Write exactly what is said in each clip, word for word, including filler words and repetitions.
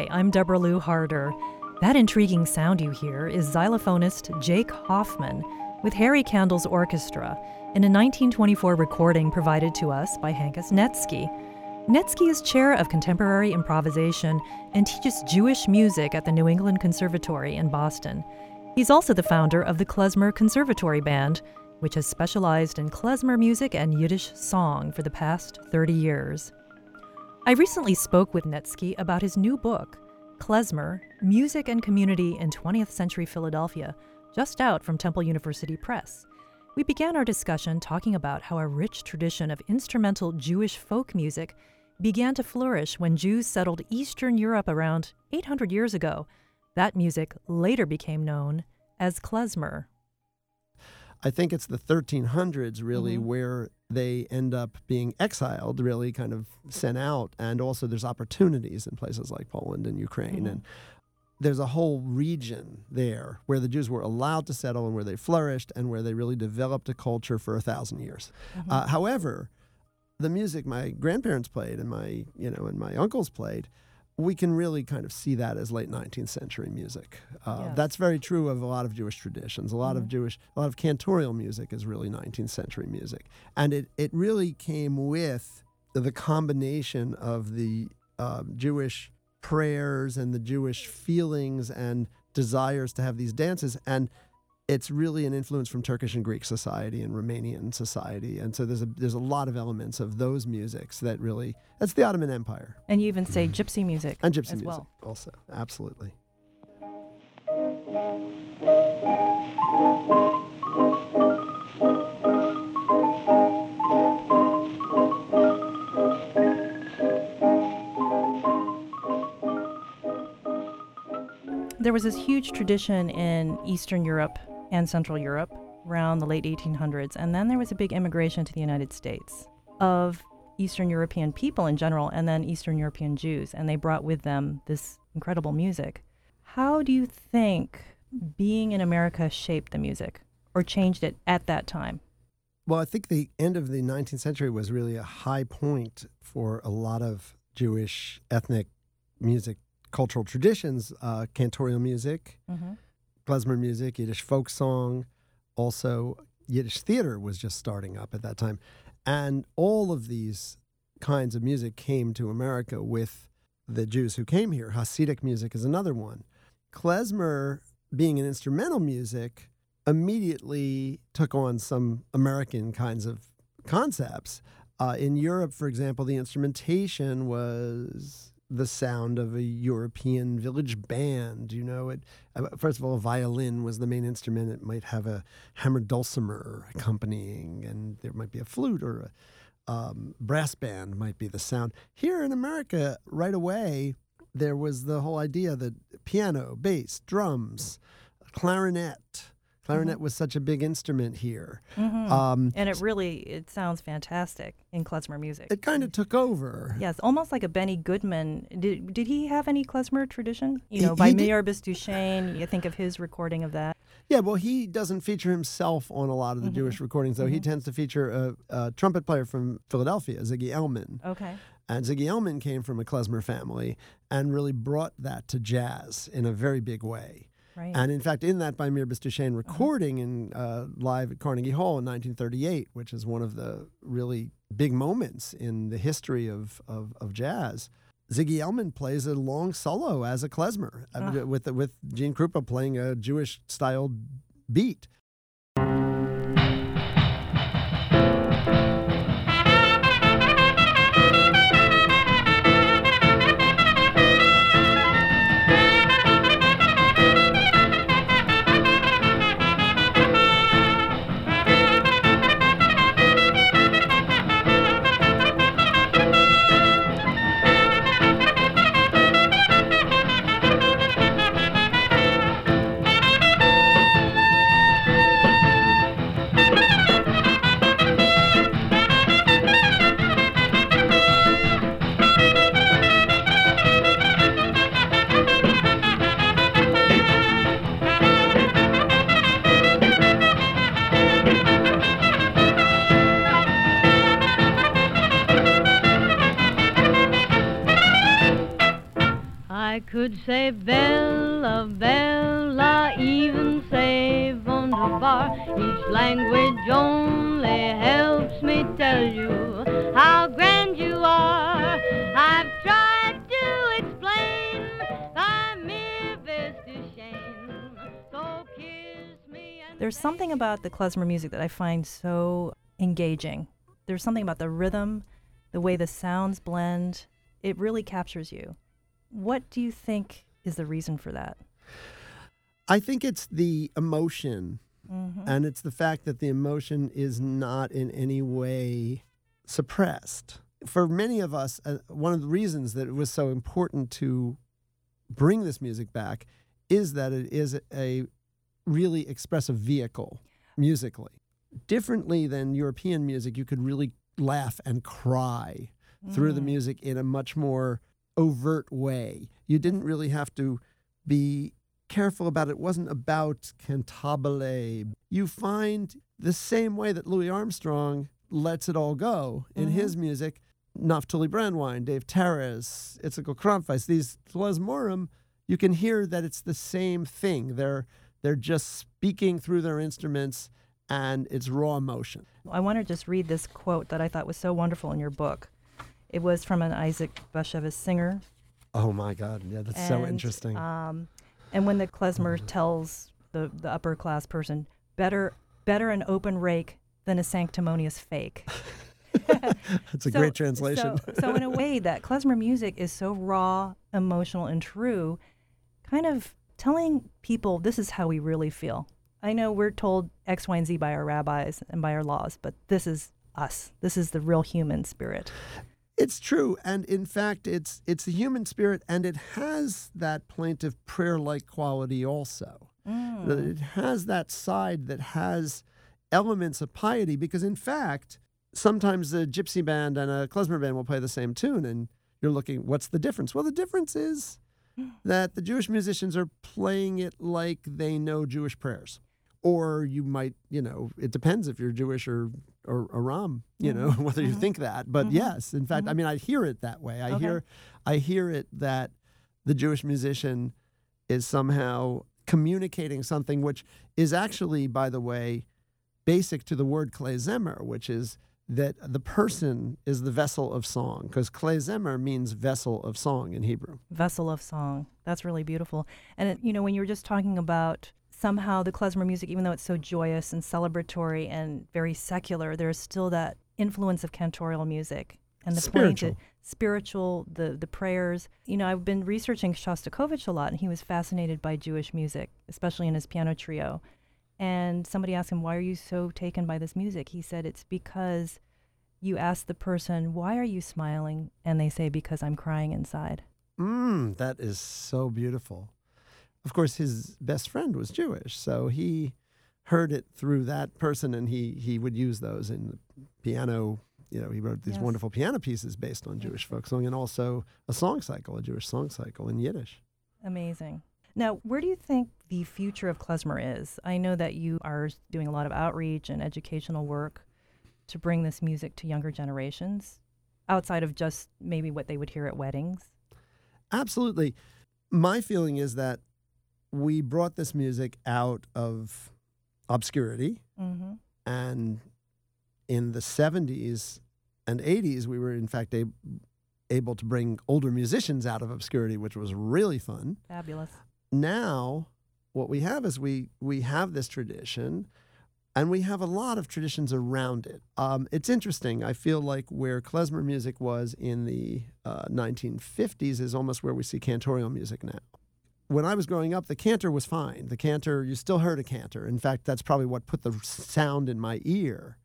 Hi, I'm Deborah Lou Harder. That intriguing sound you hear is xylophonist Jake Hoffman with Harry Candle's orchestra in a nineteen twenty-four recording provided to us by Hankus Netsky. Netsky is chair of contemporary improvisation and teaches Jewish music at the New England Conservatory in Boston. He's also the founder of the Klezmer Conservatory Band, which has specialized in klezmer music and Yiddish song for the past thirty years. I recently spoke with Netsky about his new book, Klezmer, Music and Community in twentieth Century Philadelphia, just out from Temple University Press. We began our discussion talking about how a rich tradition of instrumental Jewish folk music began to flourish when Jews settled Eastern Europe around eight hundred years ago. That music later became known as klezmer. I think it's the thirteen hundreds, really, mm-hmm. where they end up being exiled, really kind of sent out. And also there's opportunities in places like Poland and Ukraine. Mm-hmm. And there's a whole region there where the Jews were allowed to settle and where they flourished and where they really developed a culture for a thousand years. Mm-hmm. Uh, however, the music my grandparents played and my, you know, and my uncles played, we can really kind of see that as late nineteenth century music. Uh, yes. That's very true of a lot of Jewish traditions. A lot mm-hmm. of Jewish, a lot of cantorial music is really nineteenth century music. And it, it really came with the combination of the uh, Jewish prayers and the Jewish feelings and desires to have these dances. And it's really an influence from Turkish and Greek society and Romanian society. And so there's a there's a lot of elements of those musics that really, that's the Ottoman Empire. And you even say gypsy music and gypsy as music well. Also, absolutely. There was this huge tradition in Eastern Europe and Central Europe around the late eighteen hundreds, and then there was a big immigration to the United States of Eastern European people in general, and then Eastern European Jews, and they brought with them this incredible music. How do you think being in America shaped the music or changed it at that time? Well, I think the end of the nineteenth century was really a high point for a lot of Jewish ethnic music, cultural traditions, uh, cantorial music, mm-hmm. klezmer music, Yiddish folk song. Also, Yiddish theater was just starting up at that time. And all of these kinds of music came to America with the Jews who came here. Hasidic music is another one. Klezmer, being an instrumental music, immediately took on some American kinds of concepts. Uh, in Europe, for example, the instrumentation was the sound of a European village band. You know, it, first of all, a violin was the main instrument. It might have a hammered dulcimer accompanying, and there might be a flute or a um, brass band might be the sound. Here in America, right away, there was the whole idea that piano, bass, drums, clarinet. Clarinet mm-hmm. was such a big instrument here. Mm-hmm. Um, and it really, it sounds fantastic in klezmer music. It kind of took over. Yes, almost like a Benny Goodman. Did did he have any klezmer tradition? You know, he, by Meir Duchesne, you think of his recording of that. Yeah, well, he doesn't feature himself on a lot of the mm-hmm. Jewish recordings, though. Mm-hmm. He tends to feature a, a trumpet player from Philadelphia, Ziggy Elman. Okay. And Ziggy Elman came from a klezmer family and really brought that to jazz in a very big way. Right. And in fact, in that by Meir Duchesne recording in uh, live at Carnegie Hall in nineteen thirty-eight, which is one of the really big moments in the history of, of, of jazz, Ziggy Elman plays a long solo as a klezmer uh. with with Gene Krupa playing a Jewish-style beat. could say Bella, Bella, even say wunderbar. Each language only helps me tell you how grand you are. I've tried to explain thy mere Westerschein, so kiss me and There's something about the klezmer music that I find so engaging. There's something about the rhythm, the way the sounds blend. It really captures you. What do you think is the reason for that? I think it's the emotion, Mm-hmm. and it's the fact that the emotion is not in any way suppressed. For many of us, uh, one of the reasons that it was so important to bring this music back is that it is a really expressive vehicle musically. Differently than European music, you could really laugh and cry mm. through the music in a much more overt way. You didn't really have to be careful about it. It wasn't about cantabile. You find the same way that Louis Armstrong lets it all go in mm-hmm. his music. Naftali Brandwein, Dave Terrace, Itzhak Krampfeis, these klezmorim, you can hear that it's the same thing. They're they're just speaking through their instruments, and it's raw emotion. I want to just read this quote that I thought was so wonderful in your book. It was from an Isaac Bashevis singer. Oh my God, yeah, that's and, so interesting. Um, and when the klezmer tells the, the upper class person, better better an open rake than a sanctimonious fake. That's a so, great translation. so, so in a way, that klezmer music is so raw, emotional, and true, kind of telling people this is how we really feel. I know we're told X, Y, and Z by our rabbis and by our laws, but this is us. This is the real human spirit. It's true, and in fact, it's it's a human spirit, and it has that plaintive prayer-like quality also. Mm. It has that side that has elements of piety, because in fact, sometimes a gypsy band and a klezmer band will play the same tune, and you're looking, what's the difference? Well, the difference is that the Jewish musicians are playing it like they know Jewish prayers. Or you might, you know, it depends if you're Jewish or or Aram, you mm-hmm. know, whether you mm-hmm. think that. But mm-hmm. yes, in fact, mm-hmm. I mean, I hear it that way. I okay. hear, I hear it that the Jewish musician is somehow communicating something which is actually, by the way, basic to the word klezmer, which is that the person is the vessel of song, because klezmer means vessel of song in Hebrew. Vessel of song. That's really beautiful. And, it, you know, when you were just talking about somehow the klezmer music, even though it's so joyous and celebratory and very secular, there's still that influence of cantorial music. And the spiritual. Point, spiritual, the, the prayers. You know, I've been researching Shostakovich a lot, and he was fascinated by Jewish music, especially in his piano trio. And somebody asked him, why are you so taken by this music? He said, it's because you ask the person, why are you smiling? And they say, because I'm crying inside. Mm, that is so beautiful. Of course, his best friend was Jewish, so he heard it through that person, and he, he would use those in the piano. You know, he wrote these yes. wonderful piano pieces based on Jewish folk song, and also a song cycle, a Jewish song cycle in Yiddish. Amazing. Now, where do you think the future of klezmer is? I know that you are doing a lot of outreach and educational work to bring this music to younger generations, outside of just maybe what they would hear at weddings. Absolutely. My feeling is that we brought this music out of obscurity, mm-hmm. and in the seventies and eighties, we were in fact a- able to bring older musicians out of obscurity, which was really fun. Fabulous. Now, what we have is we we have this tradition, and we have a lot of traditions around it. Um, it's interesting. I feel like where klezmer music was in the uh, nineteen fifties is almost where we see cantorial music now. When I was growing up, the cantor was fine. The cantor, you still heard a cantor. In fact, that's probably what put the sound in my ear.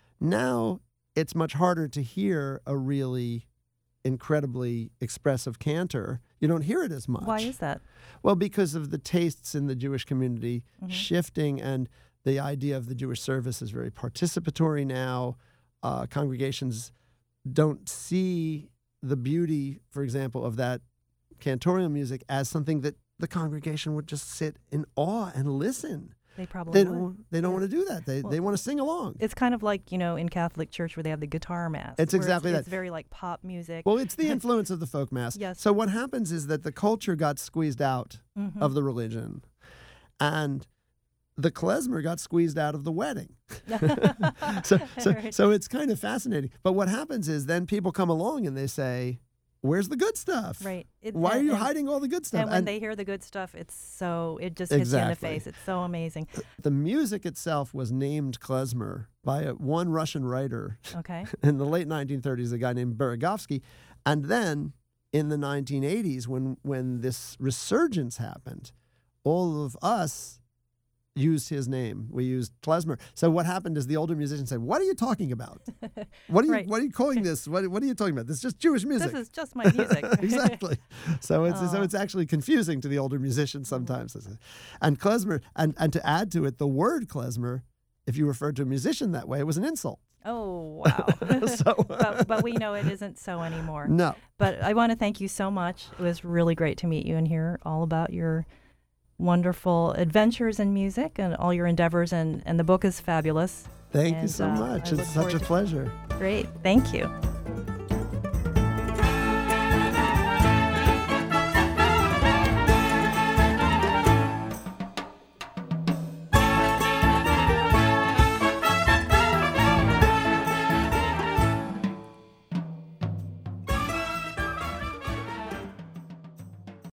Now, it's much harder to hear a really incredibly expressive cantor. You don't hear it as much. Why is that? Well, because of the tastes in the Jewish community mm-hmm. shifting, and the idea of the Jewish service is very participatory now. Uh, congregations don't see the beauty, for example, of that cantorial music as something that the congregation would just sit in awe and listen. They probably They would. don't, they don't Yeah. want to do that. They Well, they want to sing along. It's kind of like, you know, in Catholic Church where they have the guitar mass. It's where exactly it's, that. It's very like pop music. Well, it's the influence of the folk mass. Yes. So what happens is that the culture got squeezed out Mhm. of the religion, and the klezmer got squeezed out of the wedding. so, so, Right. so it's kind of fascinating. But what happens is then people come along and they say, "Where's the good stuff? Right. It- Why are and- you and- hiding all the good stuff?" And when they hear the good stuff, it's so, it just hits you in the Exactly. face. It's so amazing. the music itself was named klezmer by a, one Russian writer Okay. in the late nineteen thirties, a guy named Burigovsky. And then in the nineteen eighties, when when this resurgence happened, all of us used his name. We used klezmer. So what happened is the older musicians said, "What are you talking about? What are you Right. what are you calling this? What what are you talking about? This is just Jewish music." This is just my music. Exactly. So it's so Oh. it's actually confusing to the older musicians sometimes. And klezmer, and and to add to it, the word klezmer, if you referred to a musician that way, it was an insult. Oh, wow. So- but, but we know it isn't so anymore. No. But I want to thank you so much. It was really great to meet you and hear all about your wonderful adventures in music and all your endeavors. And, and the book is fabulous. Thank you And, so uh, much. I It's look such forward a to- pleasure. Great. Thank you.